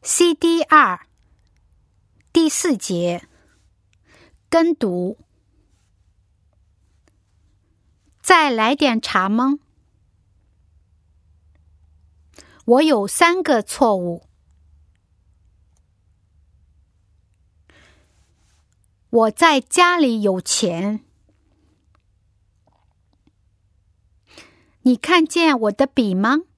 CDR 第4节跟读。再来点茶吗？我有3个错误。我在家里有钱。你看见我的笔吗？